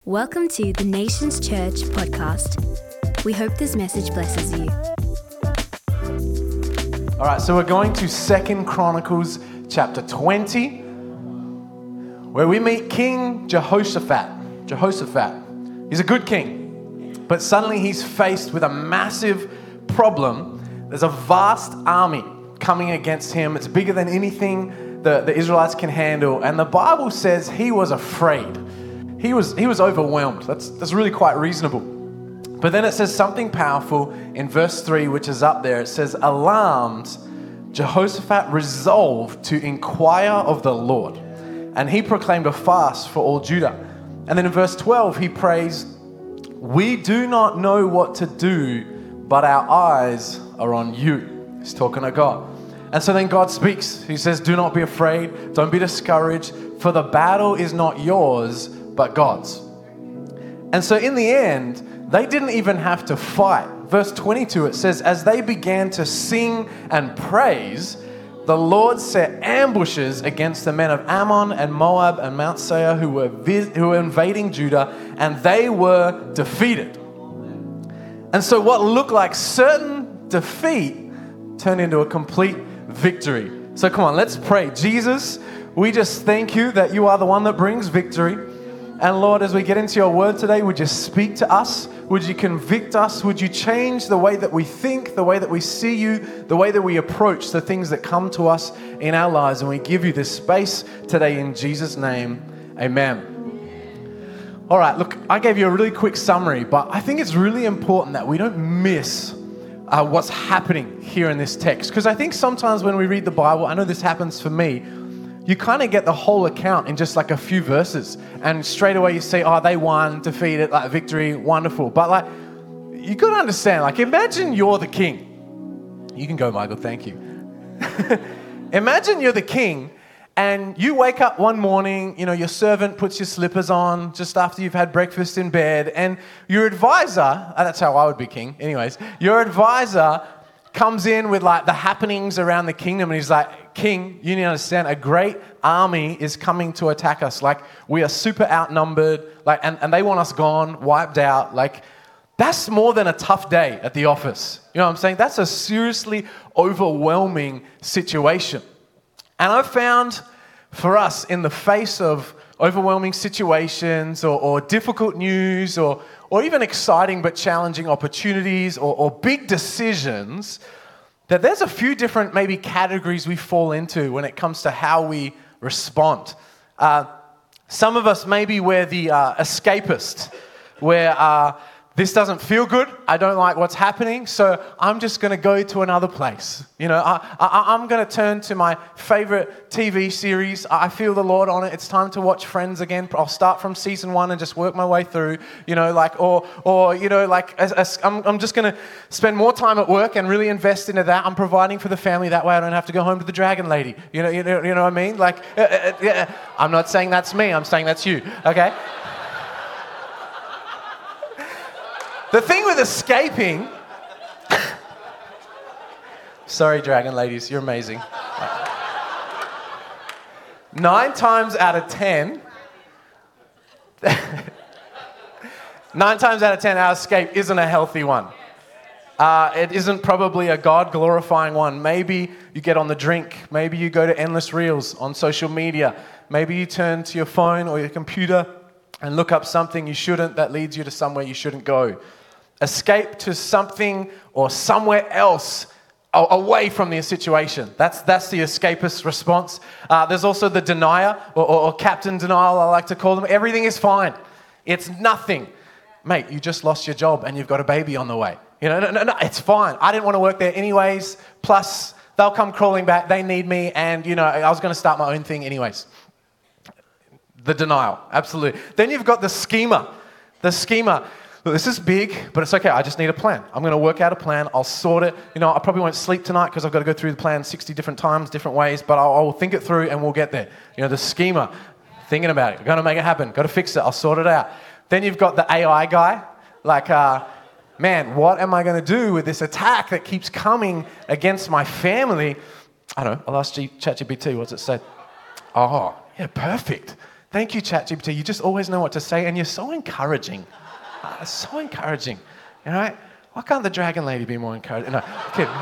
Welcome to the Nations Church podcast. We hope this message blesses you. All right, so we're going to 2 Chronicles chapter 20, where we meet King Jehoshaphat. He's a good king, but suddenly he's faced with a massive problem. There's a vast army coming against him. It's bigger than anything the Israelites can handle, and the Bible says he was afraid. He was overwhelmed. That's really quite reasonable. But then it says something powerful in verse 3, which is up there. It says, alarmed, Jehoshaphat resolved to inquire of the Lord. And he proclaimed a fast for all Judah. And then in verse 12, he prays, we do not know what to do, but our eyes are on you. He's talking to God. And so then God speaks. He says, do not be afraid. Don't be discouraged. For the battle is not yours, but God's. And so in the end, they didn't even have to fight. Verse 22, it says, as they began to sing and praise, the Lord set ambushes against the men of Ammon and Moab and Mount Seir who were invading Judah, and they were defeated. And so what looked like certain defeat turned into a complete victory. So come on, let's pray. Jesus, we just thank you that you are the one that brings victory. And Lord, as we get into your word today, would you speak to us? Would you convict us? Would you change the way that we think, the way that we see you, the way that we approach the things that come to us in our lives? And we give you this space today in Jesus' name. Amen. All right, look, I gave you a really quick summary, but I think it's really important that we don't miss what's happening here in this text. Because I think sometimes when we read the Bible, I know this happens for me, you kind of get the whole account in just like a few verses. And straight away you say, oh, they won, defeated, like victory, wonderful. But like, you got to understand, like imagine you're the king. You can go, Michael, thank you. Imagine you're the king and you wake up one morning, you know, your servant puts your slippers on just after you've had breakfast in bed. And your advisor, that's how I would be king anyways, your advisor comes in with like the happenings around the kingdom and he's like, King, you need to understand, a great army is coming to attack us. Like we are super outnumbered, like, and they want us gone, wiped out. Like that's more than a tough day at the office. You know what I'm saying? That's a seriously overwhelming situation. And I've found for us in the face of overwhelming situations or difficult news or even exciting but challenging opportunities or big decisions, that there's a few different maybe categories we fall into when it comes to how we respond. Some of us maybe we're the escapist, where this doesn't feel good, I don't like what's happening, so I'm just going to go to another place. You know, I'm going to turn to my favorite TV series. I feel the Lord on it. It's time to watch Friends again. I'll start from season 1 and just work my way through. You know, like or you know, like I'm just going to spend more time at work and really invest into that. I'm providing for the family that way. I don't have to go home to the dragon lady. You know what I mean? Like, I'm not saying that's me. I'm saying that's you. Okay. The thing with escaping, sorry, dragon ladies, you're amazing. 9 times out of 10, our escape isn't a healthy one. It isn't probably a God-glorifying one. Maybe you get on the drink. Maybe you go to endless reels on social media. Maybe you turn to your phone or your computer and look up something you shouldn't that leads you to somewhere you shouldn't go. Escape to something or somewhere else away from the situation. That's the escapist response. There's also the denier or Captain Denial, I like to call them. Everything is fine. It's nothing. Mate, you just lost your job and you've got a baby on the way. You know, no, it's fine. I didn't want to work there anyways. Plus, they'll come crawling back. They need me. And, you know, I was going to start my own thing anyways. The denial, absolutely. Then you've got the schemer. Look, this is big, but it's okay. I just need a plan. I'm going to work out a plan. I'll sort it. You know, I probably won't sleep tonight because I've got to go through the plan 60 different times, different ways, but I'll think it through and we'll get there. You know, the schemer, thinking about it. Going to make it happen. Got to fix it. I'll sort it out. Then you've got the AI guy. Like, man, what am I going to do with this attack that keeps coming against my family? I don't know. I'll ask ChatGPT. What's it say? Oh, yeah, perfect. Thank you, ChatGPT. You just always know what to say, and you're so encouraging. So encouraging. All right? Why can't the dragon lady be more encouraging? No, kidding.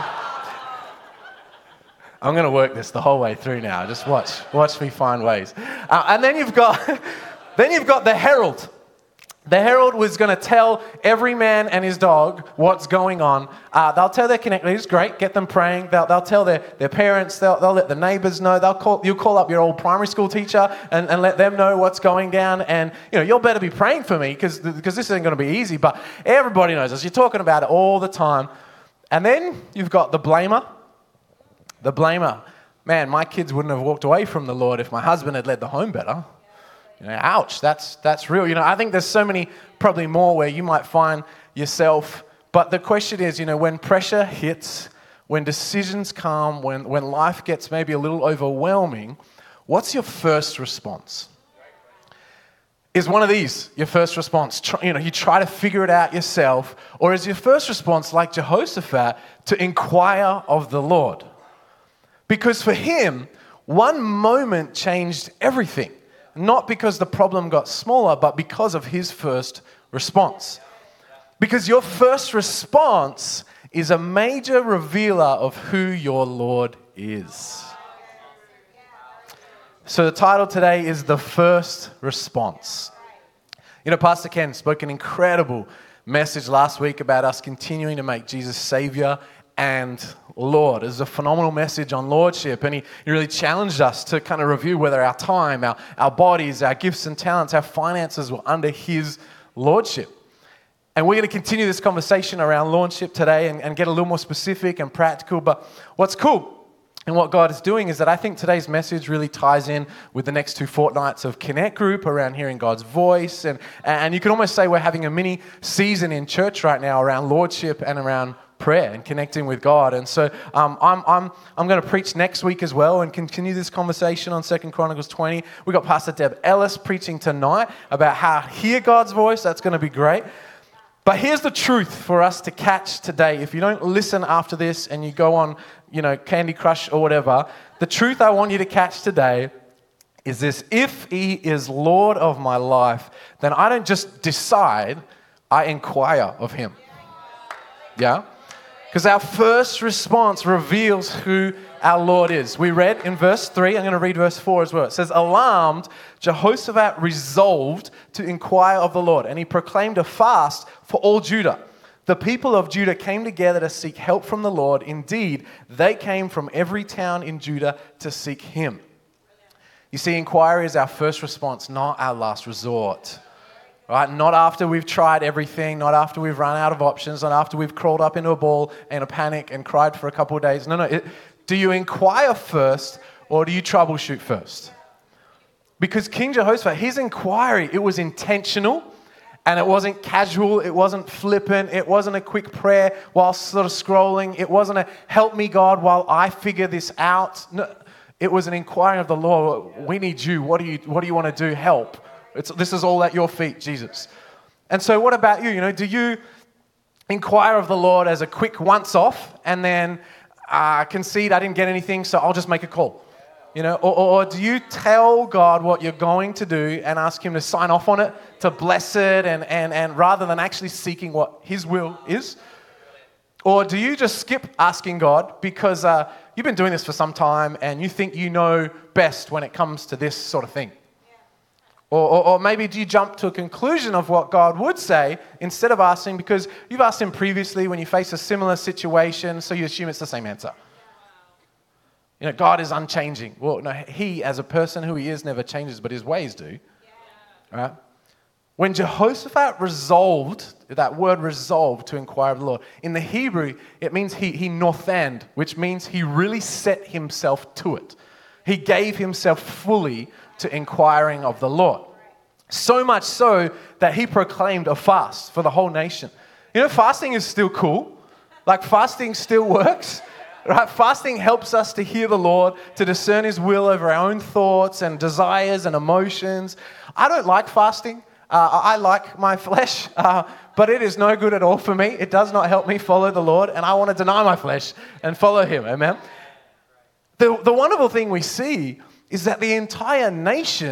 I'm going to work this the whole way through now. Just watch me find ways. And then you've got the herald. The herald was going to tell every man and his dog what's going on. They'll tell their connect leaders, great, get them praying. They'll tell their parents. They'll let the neighbors know. You'll call up your old primary school teacher and let them know what's going down. And you'll better be praying for me because this isn't going to be easy. But everybody knows this. You're talking about it all the time. And then you've got the blamer. The blamer. Man, my kids wouldn't have walked away from the Lord if my husband had led the home better. Ouch, that's real. I think there's so many, probably more, where you might find yourself. But the question is, when pressure hits, when decisions come, when life gets maybe a little overwhelming, what's your first response? Is one of these your first response? You try to figure it out yourself, or is your first response, like Jehoshaphat, to inquire of the Lord? Because for him, one moment changed everything. Not because the problem got smaller, but because of his first response. Because your first response is a major revealer of who your Lord is. So the title today is The First Response. Pastor Ken spoke an incredible message last week about us continuing to make Jesus Savior and Lord. It was a phenomenal message on lordship, and he really challenged us to kind of review whether our time, our bodies, our gifts and talents, our finances were under his lordship. And we're going to continue this conversation around lordship today and get a little more specific and practical. But what's cool and what God is doing is that I think today's message really ties in with the next 2 fortnights of Connect Group around hearing God's voice. And you can almost say we're having a mini season in church right now around lordship and around prayer and connecting with God. And so I'm going to preach next week as well and continue this conversation on 2 Chronicles 20. We've got Pastor Deb Ellis preaching tonight about how to hear God's voice. That's going to be great. But here's the truth for us to catch today. If you don't listen after this and you go on, Candy Crush or whatever, the truth I want you to catch today is this: if he is Lord of my life, then I don't just decide, I inquire of him. Yeah? Because our first response reveals who our Lord is. We read in verse 3, I'm going to read verse 4 as well. It says, alarmed, Jehoshaphat resolved to inquire of the Lord, and he proclaimed a fast for all Judah. The people of Judah came together to seek help from the Lord. Indeed, they came from every town in Judah to seek him. You see, inquiry is our first response, not our last resort. Right? Not after we've tried everything, not after we've run out of options, not after we've crawled up into a ball in a panic and cried for a couple of days. No. Do you inquire first or do you troubleshoot first? Because King Jehoshaphat, his inquiry, it was intentional and it wasn't casual, it wasn't flippant, it wasn't a quick prayer while sort of scrolling, it wasn't a help me God while I figure this out. No, it was an inquiry of the Lord. We need you. What do you want to do? Help. This is all at your feet, Jesus. And so what about you? Do you inquire of the Lord as a quick once-off and then concede I didn't get anything, so I'll just make a call? Or do you tell God what you're going to do and ask him to sign off on it, to bless it, and rather than actually seeking what his will is? Or do you just skip asking God because you've been doing this for some time and you think you know best when it comes to this sort of thing? Or maybe do you jump to a conclusion of what God would say instead of asking because you've asked him previously when you face a similar situation, so you assume it's the same answer? God is unchanging. Well, no, he as a person who he is never changes, but his ways do. Right? When Jehoshaphat resolved, that word resolved, to inquire of the Lord, in the Hebrew, it means he northaned, which means he really set himself to it. He gave himself fully to inquiring of the Lord. So much so that he proclaimed a fast for the whole nation. Fasting is still cool. Like, fasting still works. Right? Fasting helps us to hear the Lord, to discern his will over our own thoughts and desires and emotions. I don't like fasting. I like my flesh, but it is no good at all for me. It does not help me follow the Lord, and I want to deny my flesh and follow him. Amen? The wonderful thing we see is that the entire nation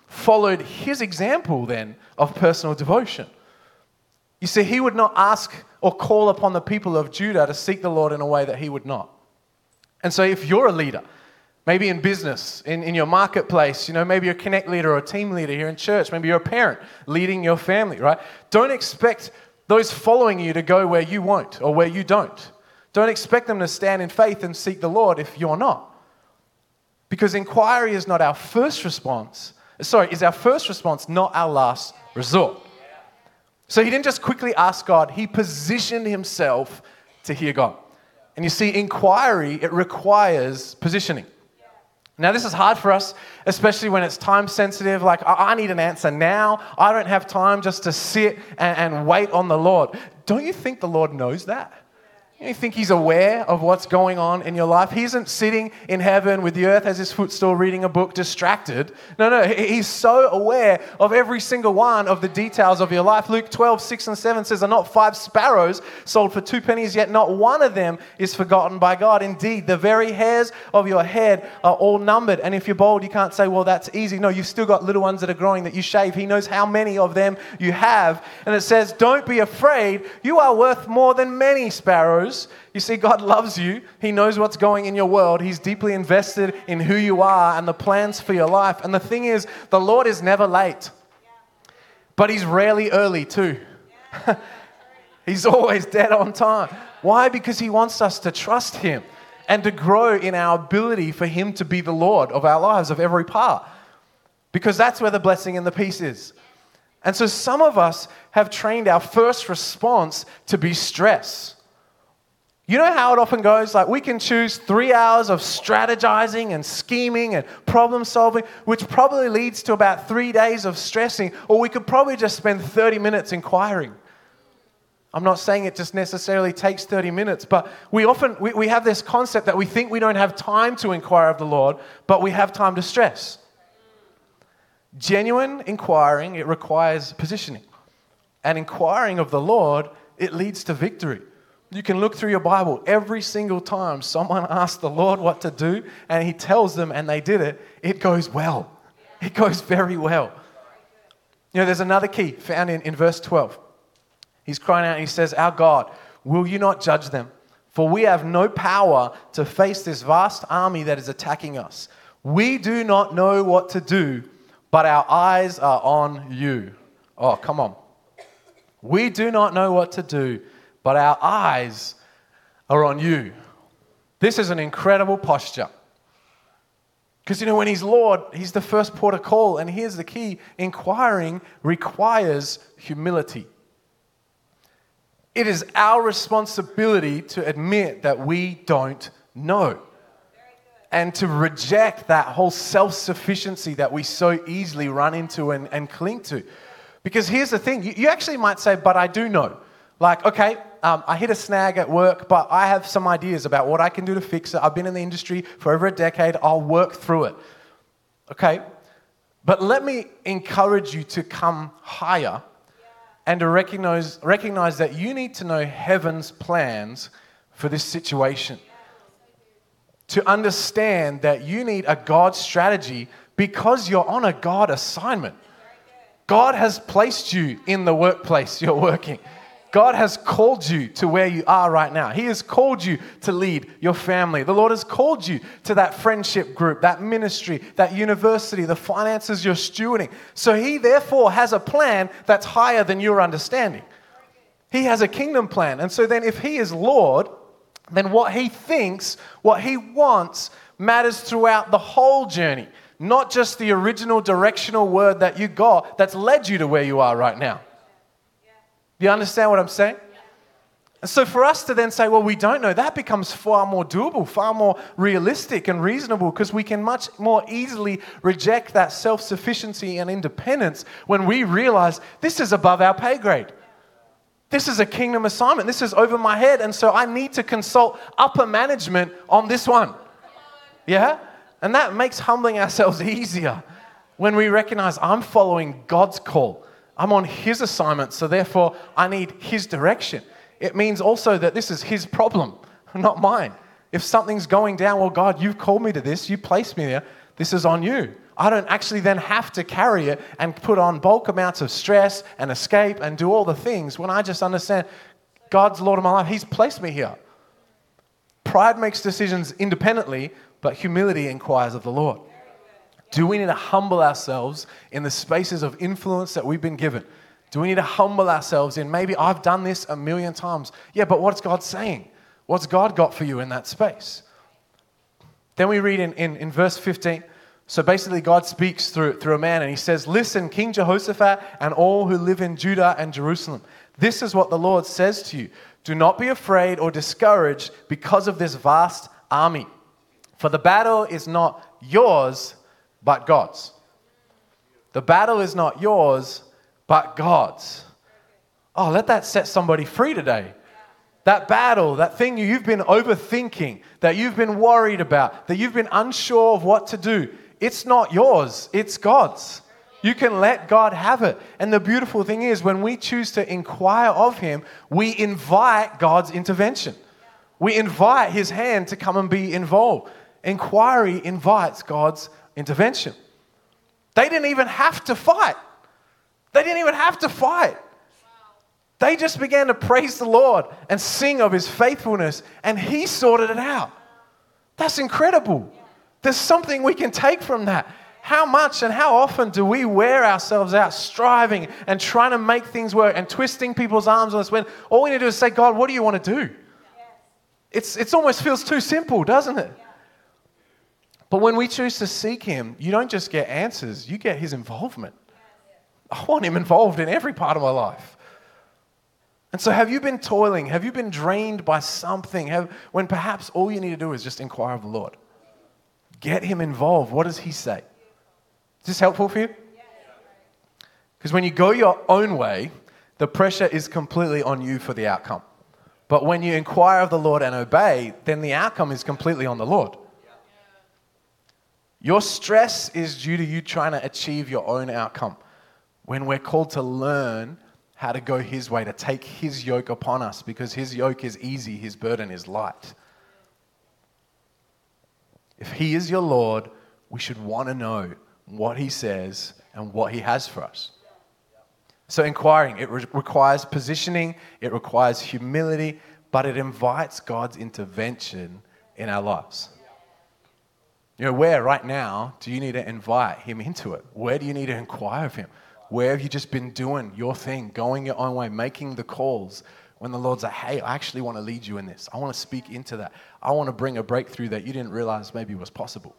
followed his example then of personal devotion. You see, he would not ask or call upon the people of Judah to seek the Lord in a way that he would not. And so if you're a leader, maybe in business, in your marketplace, maybe you're a connect leader or a team leader here in church, maybe you're a parent leading your family, right? Don't expect those following you to go where you won't or where you don't. Don't expect them to stand in faith and seek the Lord if you're not. Because inquiry is not our first response. Is our first response, not our last resort. So he didn't just quickly ask God, he positioned himself to hear God. And you see, inquiry, it requires positioning. Now, this is hard for us, especially when it's time sensitive. Like, I need an answer now. I don't have time just to sit and wait on the Lord. Don't you think the Lord knows that? You think he's aware of what's going on in your life? He isn't sitting in heaven with the earth as his footstool reading a book distracted. No, he's so aware of every single one of the details of your life. Luke 12:6-7 says, "Are not 5 sparrows sold for 2 pennies, yet not one of them is forgotten by God. Indeed, the very hairs of your head are all numbered." And if you're bold, you can't say, well, that's easy. No, you've still got little ones that are growing that you shave. He knows how many of them you have. And it says, don't be afraid. You are worth more than many sparrows. You see, God loves you. He knows what's going in your world. He's deeply invested in who you are and the plans for your life. And the thing is, the Lord is never late, but he's rarely early too. He's always dead on time. Why? Because he wants us to trust him and to grow in our ability for him to be the Lord of our lives, of every part. Because that's where the blessing and the peace is. And so some of us have trained our first response to be stress. You know how it often goes? Like, we can choose 3 hours of strategizing and scheming and problem solving, which probably leads to about 3 days of stressing, or we could probably just spend 30 minutes inquiring. I'm not saying it just necessarily takes 30 minutes, but we have this concept that we think we don't have time to inquire of the Lord, but we have time to stress. Genuine inquiring, it requires positioning. And inquiring of the Lord, it leads to victory. You can look through your Bible. Every single time someone asks the Lord what to do and he tells them and they did it, it goes well. It goes very well. There's another key found in verse 12. He's crying out and he says, "Our God, will you not judge them? For we have no power to face this vast army that is attacking us. We do not know what to do, but our eyes are on you." Oh, come on. We do not know what to do, but our eyes are on you. This is an incredible posture. Because, when he's Lord, he's the first port of call. And here's the key. Inquiring requires humility. It is our responsibility to admit that we don't know. And to reject that whole self-sufficiency that we so easily run into and cling to. Because here's the thing. You actually might say, but I do know. Like, okay, I hit a snag at work, but I have some ideas about what I can do to fix it. I've been in the industry for over a decade. I'll work through it. Okay? But let me encourage you to come higher and to recognize that you need to know heaven's plans for this situation. To understand that you need a God strategy because you're on a God assignment. God has placed you in the workplace you're working. God has called you to where you are right now. He has called you to lead your family. The Lord has called you to that friendship group, that ministry, that university, the finances you're stewarding. So he therefore has a plan that's higher than your understanding. He has a kingdom plan. And so then if he is Lord, then what he thinks, what he wants, matters throughout the whole journey. Not just the original directional word that you got that's led you to where you are right now. Do you understand what I'm saying? And so for us to then say, well, we don't know, that becomes far more doable, far more realistic and reasonable because we can much more easily reject that self-sufficiency and independence when we realize this is above our pay grade. This is a kingdom assignment. This is over my head. And so I need to consult upper management on this one. Yeah? And that makes humbling ourselves easier when we recognize I'm following God's call. I'm on his assignment, so therefore I need his direction. It means also that this is his problem, not mine. If something's going down, well, God, you've called me to this. You placed me there. This is on you. I don't actually then have to carry it and put on bulk amounts of stress and escape and do all the things when I just understand God's Lord of my life. He's placed me here. Pride makes decisions independently, but humility inquires of the Lord. Do we need to humble ourselves in the spaces of influence that we've been given? Do we need to humble ourselves in, maybe I've done this a million times. Yeah, but what's God saying? What's God got for you in that space? Then we read in verse 15, so basically God speaks through a man and he says, listen, King Jehoshaphat and all who live in Judah and Jerusalem, this is what the Lord says to you. Do not be afraid or discouraged because of this vast army. For the battle is not yours, but God's. The battle is not yours, but God's. Oh, let that set somebody free today. That battle, that thing you've been overthinking, that you've been worried about, that you've been unsure of what to do, it's not yours, it's God's. You can let God have it. And the beautiful thing is, when we choose to inquire of Him, we invite God's intervention. We invite His hand to come and be involved. Inquiry invites God's intervention. They didn't even have to fight. They didn't even have to fight. They just began to praise the Lord and sing of His faithfulness, and He sorted it out. That's incredible. There's something we can take from that. How much and how often do we wear ourselves out striving and trying to make things work and twisting people's arms on us when all we need to do is say, God, what do you want to do? It almost feels too simple, doesn't it? But when we choose to seek Him, you don't just get answers, you get His involvement. I want Him involved in every part of my life. And so have you been toiling? Have you been drained by something? When perhaps all you need to do is just inquire of the Lord. Get Him involved. What does He say? Is this helpful for you? Because when you go your own way, the pressure is completely on you for the outcome. But when you inquire of the Lord and obey, then the outcome is completely on the Lord. Your stress is due to you trying to achieve your own outcome. When we're called to learn how to go His way, to take His yoke upon us, because His yoke is easy, His burden is light. If He is your Lord, we should want to know what He says and what He has for us. So inquiring, it requires positioning, it requires humility, but it invites God's intervention in our lives. You know, where right now do you need to invite Him into it? Where do you need to inquire of Him? Where have you just been doing your thing, going your own way, making the calls when the Lord's like, hey, I actually want to lead you in this. I want to speak into that. I want to bring a breakthrough that you didn't realize maybe was possible.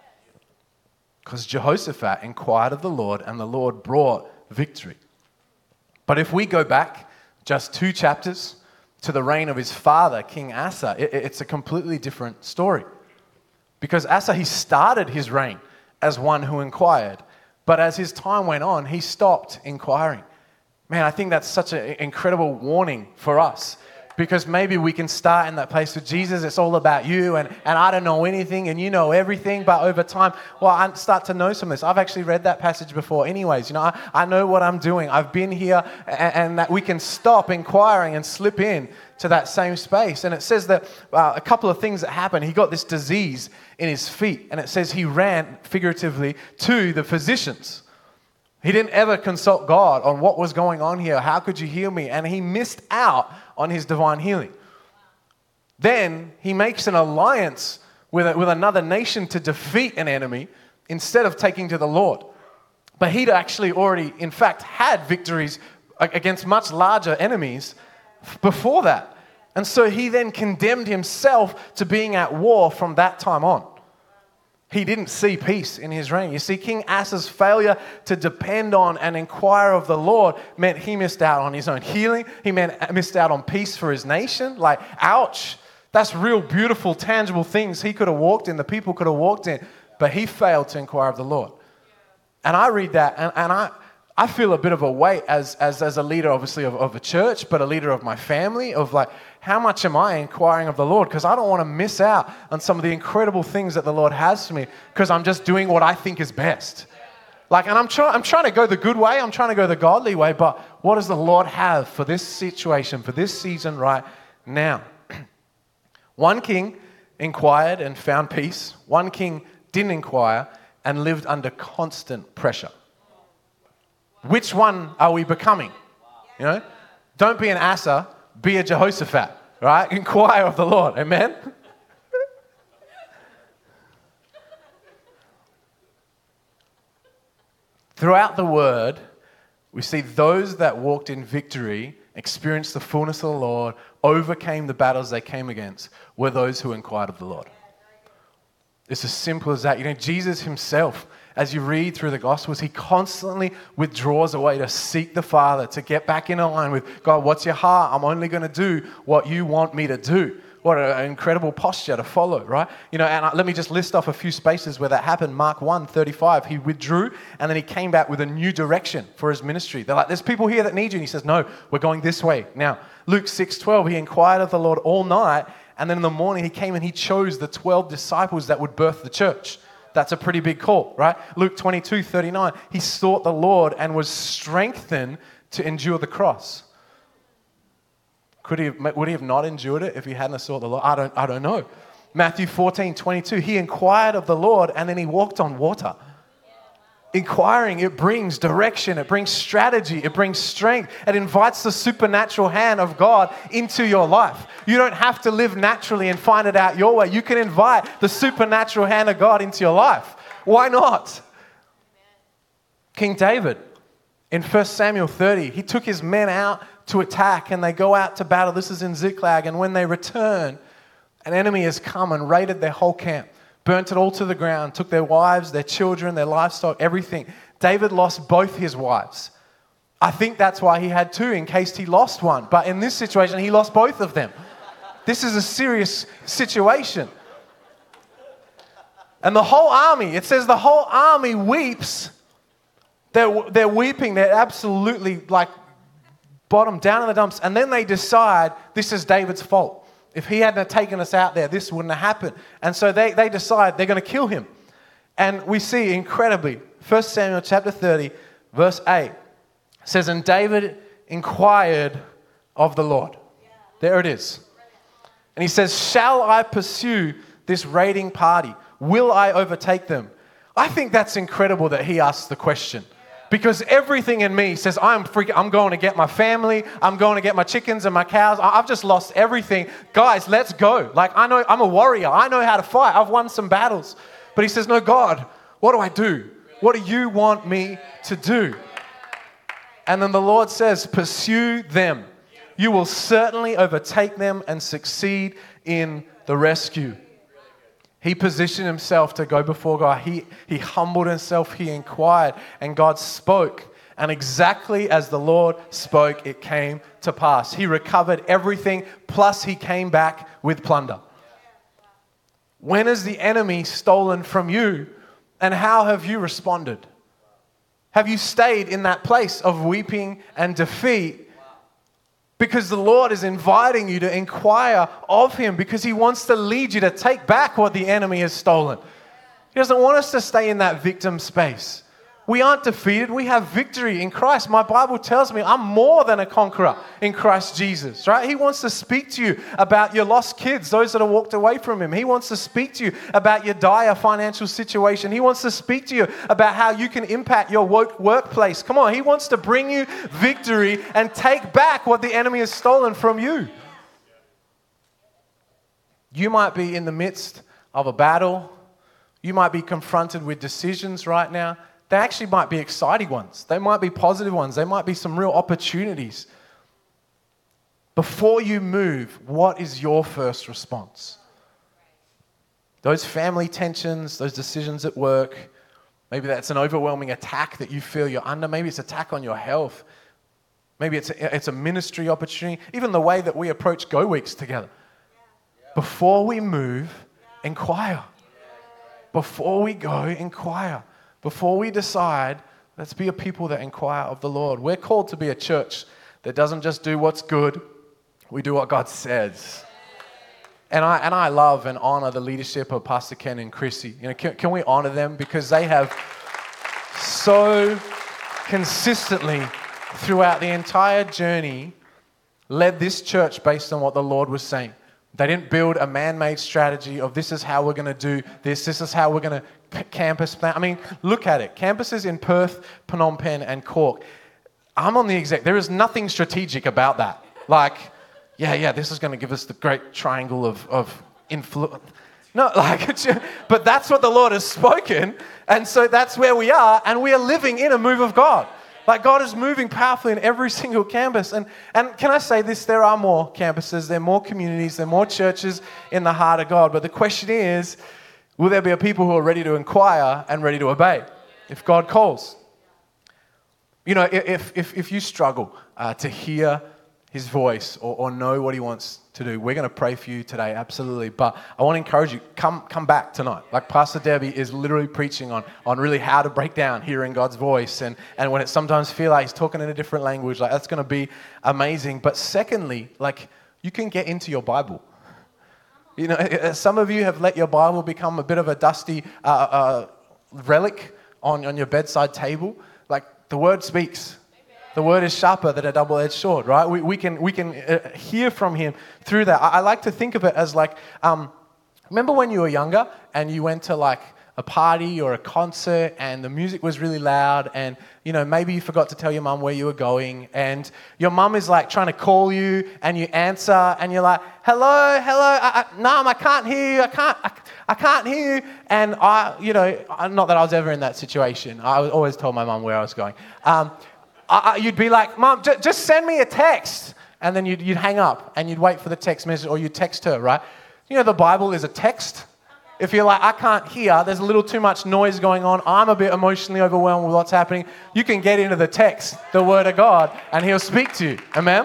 Because Jehoshaphat inquired of the Lord and the Lord brought victory. But if we go back just 2 chapters to the reign of his father, King Asa, it's a completely different story. Because Asa, he started his reign as one who inquired. But as his time went on, he stopped inquiring. Man, I think that's such an incredible warning for us. Because maybe we can start in that place with Jesus, it's all about you, and I don't know anything, and you know everything, but over time, well, I start to know some of this. I've actually read that passage before anyways. You know, I know what I'm doing. I've been here, and that we can stop inquiring and slip in to that same space. And it says that a couple of things that happened. He got this disease in his feet, and it says he ran, figuratively, to the physicians. He didn't ever consult God on what was going on here. How could you heal me? And he missed out on his divine healing. Then he makes an alliance with another nation to defeat an enemy instead of taking to the Lord. But he'd actually already, in fact, had victories against much larger enemies before that. And so he then condemned himself to being at war from that time on. He didn't see peace in his reign. You see, King Asa's failure to depend on and inquire of the Lord meant he missed out on his own healing. He missed out on peace for his nation. Like, ouch. That's real beautiful, tangible things he could have walked in, the people could have walked in, but he failed to inquire of the Lord. And I read that, and I feel a bit of a weight as a leader, obviously, of a church, but a leader of my family, of like, how much am I inquiring of the Lord? Because I don't want to miss out on some of the incredible things that the Lord has for me because I'm just doing what I think is best. Like, and I'm trying to go the good way, I'm trying to go the godly way, but what does the Lord have for this situation, for this season right now? One king inquired and found peace. One king didn't inquire and lived under constant pressure? Which one are we becoming? You know, don't be an Asa, be a Jehoshaphat, right? Inquire of the Lord, amen? Throughout the word, we see those that walked in victory, experienced the fullness of the Lord, overcame the battles they came against, were those who inquired of the Lord. It's as simple as that. You know, Jesus himself, as you read through the Gospels, he constantly withdraws away to seek the Father, to get back in line with, God, what's your heart? I'm only going to do what you want me to do. What an incredible posture to follow, right? You know, and let me just list off a few spaces where that happened. Mark 1:35, he withdrew and then he came back with a new direction for his ministry. They're like, there's people here that need you. And he says, no, we're going this way. Now, Luke 6:12, he inquired of the Lord all night. And then in the morning he came and he chose the 12 disciples that would birth the church. That's a pretty big call, right? Luke 22:39, he sought the Lord and was strengthened to endure the cross. Would he have not endured it if he hadn't sought the Lord? I don't know. Matthew 14:22, he inquired of the Lord and then he walked on water. Inquiring, it brings direction, it brings strategy, it brings strength. It invites the supernatural hand of God into your life. You don't have to live naturally and find it out your way. You can invite the supernatural hand of God into your life. Why not? King David, in 1 Samuel 30, he took his men out to attack and they go out to battle. This is in Ziklag. And when they return, an enemy has come and raided their whole camp, burnt it all to the ground, took their wives, their children, their livestock, everything. David lost both his wives. I think that's why he had two in case he lost one. But in this situation, he lost both of them. This is a serious situation. And the whole army, it says the whole army weeps. They're weeping. They're absolutely like bottom down in the dumps. And then they decide this is David's fault. If he hadn't taken us out there, this wouldn't have happened. And so they decide they're going to kill him. And we see incredibly, 1 Samuel chapter 30, verse 8, says, and David inquired of the Lord. There it is. And he says, shall I pursue this raiding party? Will I overtake them? I think that's incredible that he asks the question. Because everything in me says, I'm going to get my family. I'm going to get my chickens and my cows. I've just lost everything. Guys, let's go. Like, I know I'm a warrior. I know how to fight. I've won some battles. But he says, no, God, what do I do? What do you want me to do? And then the Lord says, pursue them. You will certainly overtake them and succeed in the rescue. He positioned himself to go before God. He humbled himself. He inquired. And God spoke. And exactly as the Lord spoke, it came to pass. He recovered everything, plus he came back with plunder. When has the enemy stolen from you? And how have you responded? Have you stayed in that place of weeping and defeat? Because the Lord is inviting you to inquire of him because he wants to lead you to take back what the enemy has stolen. He doesn't want us to stay in that victim space. We aren't defeated. We have victory in Christ. My Bible tells me I'm more than a conqueror in Christ Jesus, right? He wants to speak to you about your lost kids, those that have walked away from him. He wants to speak to you about your dire financial situation. He wants to speak to you about how you can impact your workplace. Come on, he wants to bring you victory and take back what the enemy has stolen from you. You might be in the midst of a battle. You might be confronted with decisions right now. They actually might be exciting ones. They might be positive ones. They might be some real opportunities. Before you move, what is your first response? Those family tensions, those decisions at work, maybe that's an overwhelming attack that you feel you're under. Maybe it's an attack on your health. Maybe it's a ministry opportunity. Even the way that we approach Go Weeks together. Before we move, inquire. Before we go, inquire. Before we decide, let's be a people that inquire of the Lord. We're called to be a church that doesn't just do what's good, we do what God says. And I love and honor the leadership of Pastor Ken and Chrissy. You know, can we honor them? Because they have so consistently throughout the entire journey led this church based on what the Lord was saying. They didn't build a man-made strategy of this is how we're going to do this is how we're going to campus plan. I mean, look at it. Campuses in Perth, Phnom Penh, and Cork. I'm on the exec. There is nothing strategic about that. Like, this is going to give us the great triangle of influence. No, but that's what the Lord has spoken, and so that's where we are, and we are living in a move of God. Like, God is moving powerfully in every single campus. And can I say this? There are more campuses, there are more communities, there are more churches in the heart of God. But the question is, will there be a people who are ready to inquire and ready to obey if God calls? You know, if you struggle to hear His voice or know what He wants to do, we're going to pray for you today, absolutely. But I want to encourage you, come back tonight. Like Pastor Debbie is literally preaching on really how to break down hearing God's voice. And when it sometimes feels like He's talking in a different language, like that's going to be amazing. But secondly, like you can get into your Bible. You know, some of you have let your Bible become a bit of a dusty relic on your bedside table. Like the Word speaks. The Word is sharper than a double-edged sword, right? We can hear from Him through that. I like to think of it as like, remember when you were younger and you went to like a party or a concert and the music was really loud and, you know, maybe you forgot to tell your mum where you were going and your mum is like trying to call you and you answer and you're like, hello, Mum, I can't hear you, I can't hear you. And not that I was ever in that situation. I always told my mum where I was going. You'd be like, Mum, just send me a text. And then you'd hang up and you'd wait for the text message or you'd text her, right? You know, the Bible is a text. If you're like, I can't hear, there's a little too much noise going on, I'm a bit emotionally overwhelmed with what's happening, you can get into the text, the Word of God, and He'll speak to you. Amen?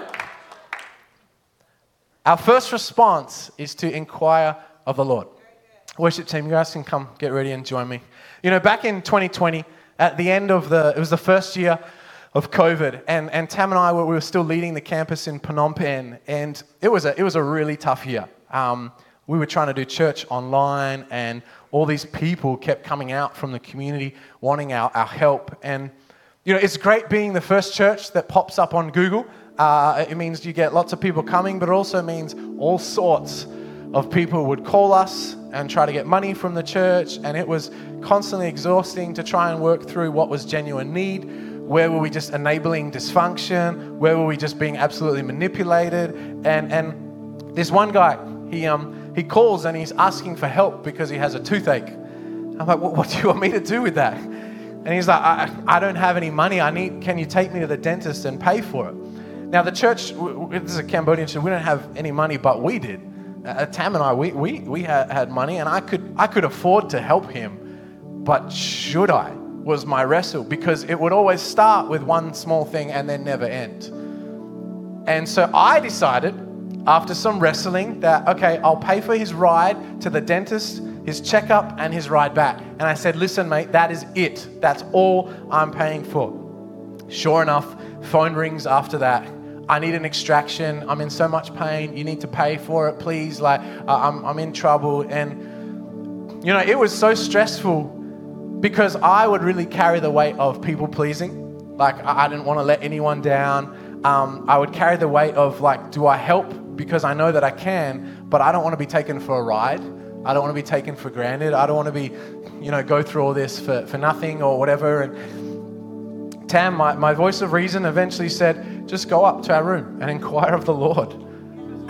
Our first response is to inquire of the Lord. Worship team, you guys can come get ready and join me. You know, back in 2020, at the end of it was the first year of COVID, and Tam and I we were still leading the campus in Phnom Penh, and it was a really tough year. We were trying to do church online, and all these people kept coming out from the community wanting our help. And you know, it's great being the first church that pops up on Google. It means you get lots of people coming, but it also means all sorts of people would call us and try to get money from the church, and it was constantly exhausting to try and work through what was genuine need. Where were we just enabling dysfunction? Where were we just being absolutely manipulated? And this one guy, he calls and he's asking for help because he has a toothache. I'm like, what do you want me to do with that? And he's like, I don't have any money. Can you take me to the dentist and pay for it? Now the church, this is a Cambodian church, we don't have any money, but we did. Tam and I, we had money, and I could afford to help him, but should I? Was my wrestle, because it would always start with one small thing and then never end. And so I decided, after some wrestling, that, okay, I'll pay for his ride to the dentist, his checkup, and his ride back. And I said, listen, mate, that is it. That's all I'm paying for. Sure enough, phone rings after that. I need an extraction. I'm in so much pain. You need to pay for it, please. Like, I'm in trouble. And, you know, it was so stressful because I would really carry the weight of people pleasing. Like, I didn't want to let anyone down. I would carry the weight of, like, do I help? Because I know that I can, but I don't want to be taken for a ride. I don't want to be taken for granted. I don't want to be, go through all this for nothing or whatever. And Tam, my voice of reason, eventually said, just go up to our room and inquire of the Lord. And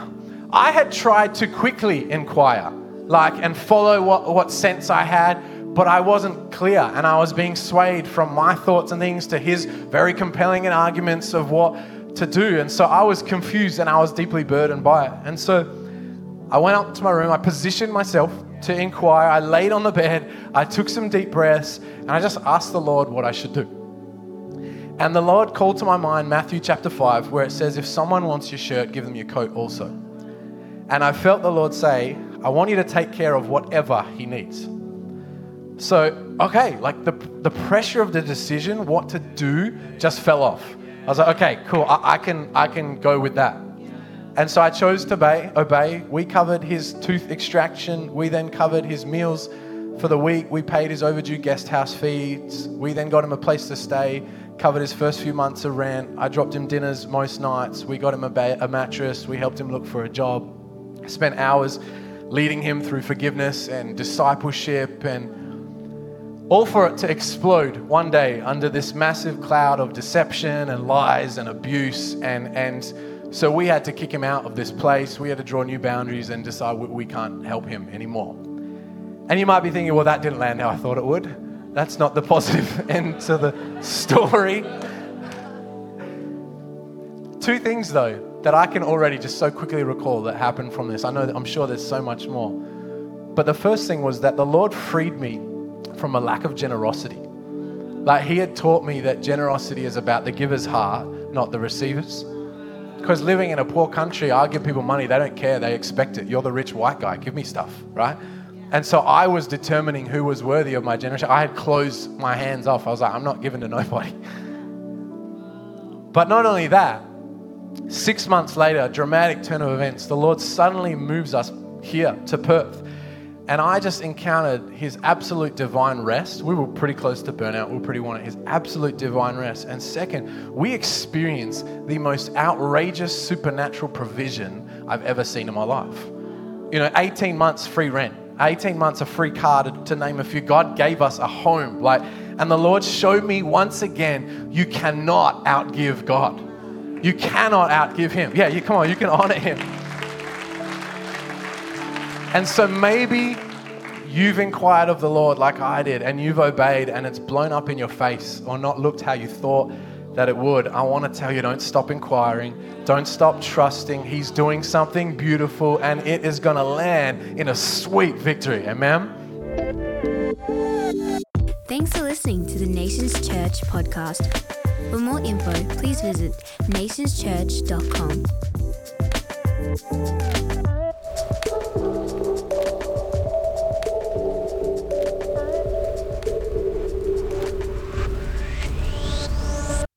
I had tried to quickly inquire, and follow what sense I had, but I wasn't clear, and I was being swayed from my thoughts and things to his very compelling arguments of what to do. And so I was confused and I was deeply burdened by it. And so I went up to my room, I positioned myself to inquire, I laid on the bed, I took some deep breaths, and I just asked the Lord what I should do. And the Lord called to my mind Matthew chapter 5, where it says, if someone wants your shirt, give them your coat also. And I felt the Lord say, I want you to take care of whatever he needs. So, okay, the pressure of the decision, what to do, just fell off. I was like, okay, cool, I can go with that. And so I chose to obey. We covered his tooth extraction. We then covered his meals for the week. We paid his overdue guest house fees. We then got him a place to stay, covered his first few months of rent. I dropped him dinners most nights. We got him a mattress. We helped him look for a job. I spent hours leading him through forgiveness and discipleship. And all for it to explode one day under this massive cloud of deception and lies and abuse. And so we had to kick him out of this place. We had to draw new boundaries and decide we can't help him anymore. And you might be thinking, well, that didn't land how I thought it would. That's not the positive end to the story. Two things, though, that I can already just so quickly recall that happened from this. I'm sure there's so much more. But the first thing was that the Lord freed me from a lack of generosity. Like, he had taught me that generosity is about the giver's heart, not the receiver's. Because living in a poor country, I give people money, they don't care, they expect it. You're the rich white guy, give me stuff, right? And so I was determining who was worthy of my generosity. I had closed my hands off. I was like, I'm not giving to nobody. But not only that, 6 months later, a dramatic turn of events, the Lord suddenly moves us here to Perth. And I just encountered his absolute divine rest. We were pretty close to burnout. We pretty wanted his absolute divine rest. And second, we experienced the most outrageous supernatural provision I've ever seen in my life. 18 months free rent, 18 months of free car, to name a few. God gave us a home. And the Lord showed me once again, you cannot outgive God. You cannot outgive him. Yeah, come on, you can honor him. And so maybe you've inquired of the Lord like I did, and you've obeyed, and it's blown up in your face or not looked how you thought that it would. I want to tell you, don't stop inquiring. Don't stop trusting. He's doing something beautiful, and it is going to land in a sweet victory. Amen? Thanks for listening to the Nations Church podcast. For more info, please visit nationschurch.com.